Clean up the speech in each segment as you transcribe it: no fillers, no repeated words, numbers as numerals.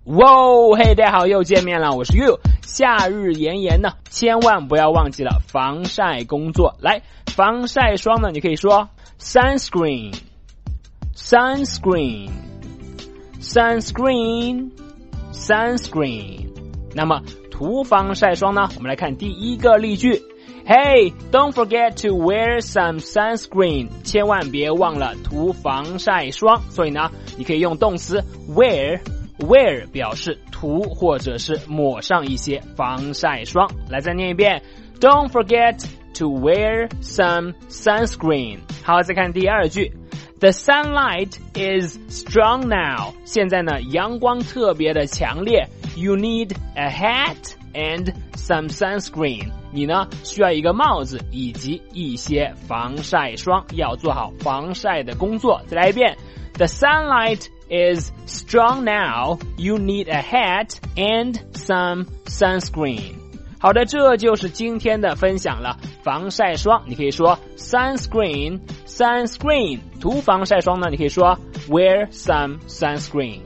哇，嘿，大家好，又见面了，我是 You。夏日炎炎呢，千万不要忘记了防晒工作。来，防晒霜呢，你可以说 sunscreen， sunscreen， sunscreen， sunscreen。那么涂防晒霜呢，我们来看第一个例句。Hey, don't forget to wear some sunscreen. 千万别忘了涂防晒霜。所以呢，你可以用动词 wear 表示涂或者是抹上一些防晒霜。来，再念一遍 Don't forget to wear some sunscreen. 好，再看第二句 The sunlight is strong now. 现在呢，阳光特别的强烈。You need a hat and some sunscreen. 你呢，需要一个帽子以及一些防晒霜，要做好防晒的工作。再来一遍 The sunlight is strong now. You need a hat and some sunscreen. 好的，这就是今天的分享了。防晒霜你可以说 sunscreen， 涂防晒霜呢，你可以说 wear some sunscreen，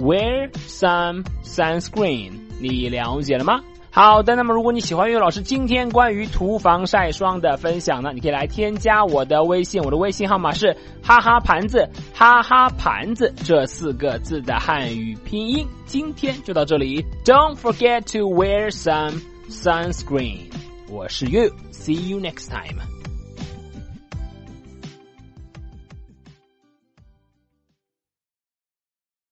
你了解了吗？好的，那么如果你喜欢岳老师今天关于涂防晒霜的分享呢，你可以来添加我的微信，我的微信号码是哈哈盘子这4个字的汉语拼音。今天就到这里 Don't forget to wear some sunscreen. 我是 You, see you next time.